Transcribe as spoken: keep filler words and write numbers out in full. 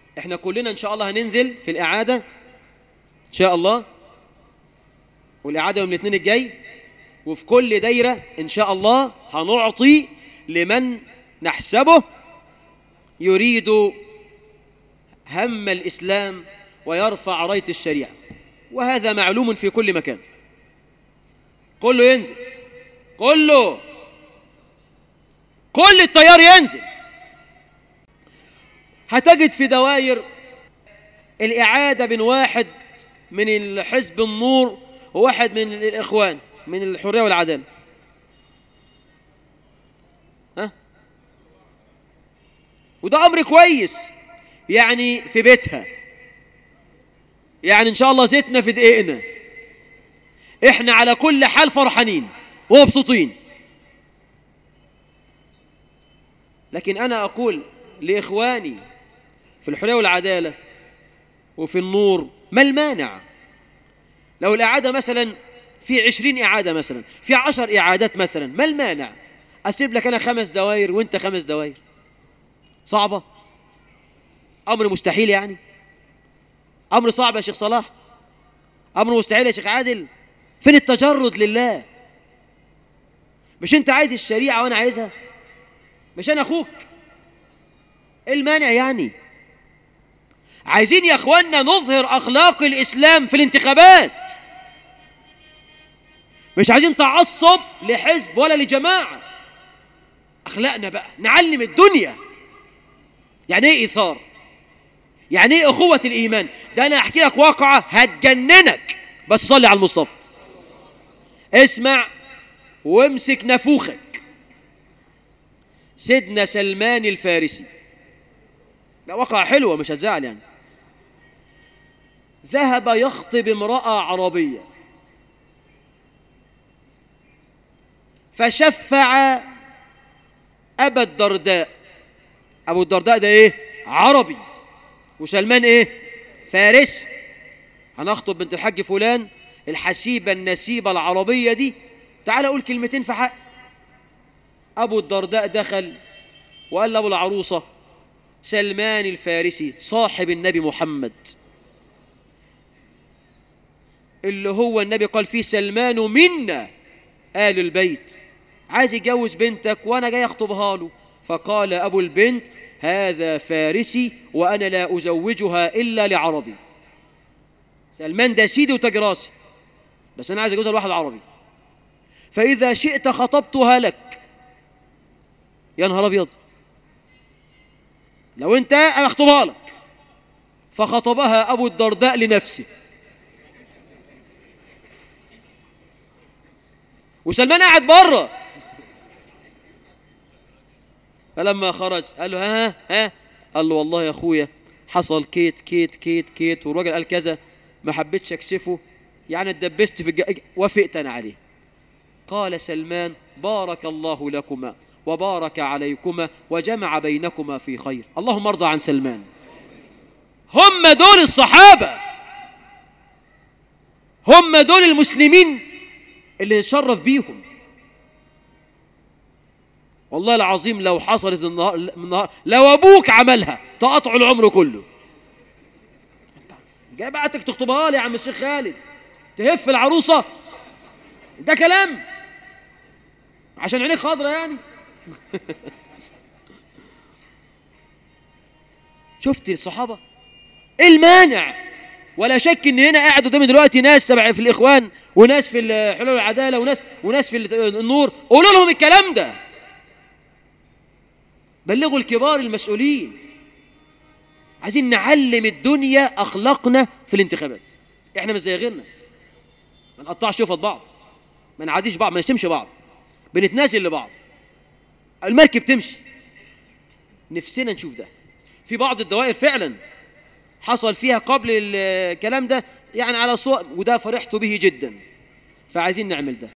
احنا كلنا ان شاء الله هننزل في الإعادة ان شاء الله، والإعادة يوم الاثنين الجاي، وفي كل دايرة ان شاء الله هنعطي لمن نحسبه يريد هم الإسلام ويرفع راية الشريعة، وهذا معلوم في كل مكان. كله ينزل، كله كل التيار ينزل. هتجد في دوائر الإعادة بين واحد من الحزب النور وواحد من الإخوان من الحرية والعدالة. ها؟ وده أمر كويس، يعني في بيتها، يعني إن شاء الله زيتنا في دقيقنا، إحنا على كل حال فرحانين ومبسوطين. لكن أنا أقول لإخواني في الحرية والعدالة وفي النور، ما المانع لو الإعادة مثلا في عشرين إعادة، مثلا في عشر إعادات مثلا، ما المانع أسيب لك أنا خمس دوائر وإنت خمس دوائر؟ صعبة؟ أمر مستحيل يعني؟ أمر صعب يا شيخ صلاح؟ أمر مستحيل يا شيخ عادل؟ فين التجرد لله؟ مش أنت عايز الشريعة وأنا عايزها؟ مش أنا أخوك؟ إيه المانع يعني؟ عايزين يا أخوانا نظهر أخلاق الإسلام في الانتخابات، مش عايزين تعصب لحزب ولا لجماعة. أخلاقنا بقى نعلم الدنيا يعني إيه إيثار، يعني إيه أخوة الإيمان. ده أنا أحكي لك واقعة هتجننك، بس صلي على المصطفى. اسمع وامسك نفوخك. سيدنا سلمان الفارسي، لا واقعة حلوة مش هتزعل يعني، ذهب يخطب امرأة عربية، فشفع أبا الدرداء. أبو الدرداء ده إيه؟ عربي، وسلمان إيه؟ فارسي. هنخطب بنت الحاج فلان الحسيبة النسيبة العربية دي، تعال أقول كلمتين في حق. أبو الدرداء دخل وقال لأبو العروسة سلمان الفارسي صاحب النبي محمد، اللي هو النبي قال فيه سلمان منا آل البيت، عايز يتجوز بنتك وأنا جاي أخطبها له. فقال أبو البنت هذا فارسي وأنا لا أزوجها إلا لعربي. سلمان ده سيدي وتجراسي، بس أنا عايز أجوزها لواحد عربي، فإذا شئت خطبتها لك. يا نهار أبيض، لو أنت أنا أخطبها لك. فخطبها أبو الدرداء لنفسه، وسلمان قاعد بره. فلما خرج قال له ها ها قال له والله يا أخويا حصل كيت كيت كيت كيت، والراجل قال كذا، ما حبيتش أكسفه يعني، اتدبست في الج... وافقت أنا عليه. قال سلمان بارك الله لكما وبارك عليكما وجمع بينكما في خير. اللهم ارضى عن سلمان. هم دول الصحابة، هم دول المسلمين اللي نشرف بيهم. والله العظيم لو حصلت النهار لو أبوك عملها تقطع العمر كله. جاي بعتك تخطبها لي يا عم الشيخ خالد، تهف العروسة؟ ده كلام عشان عينيك خضرة يعني؟ شفت الصحابة؟ ايه المانع؟ ولا شك ان هنا قاعد قدامي دلوقتي ناس تبع في الاخوان وناس في الحلول والعداله وناس وناس في النور، قولوا لهم الكلام ده، بلغوا الكبار المسؤولين. عايزين نعلم الدنيا اخلاقنا في الانتخابات. احنا مش زي غيرنا، ما نقطعش شفط بعض، ما نعاديش بعض، ما نشتمش بعض، بنتنازل لبعض، المركب تمشي. نفسنا نشوف ده في بعض الدوائر فعلا حصل فيها قبل الكلام ده يعني على صور، وده فرحت به جدا، فعايزين نعمل ده.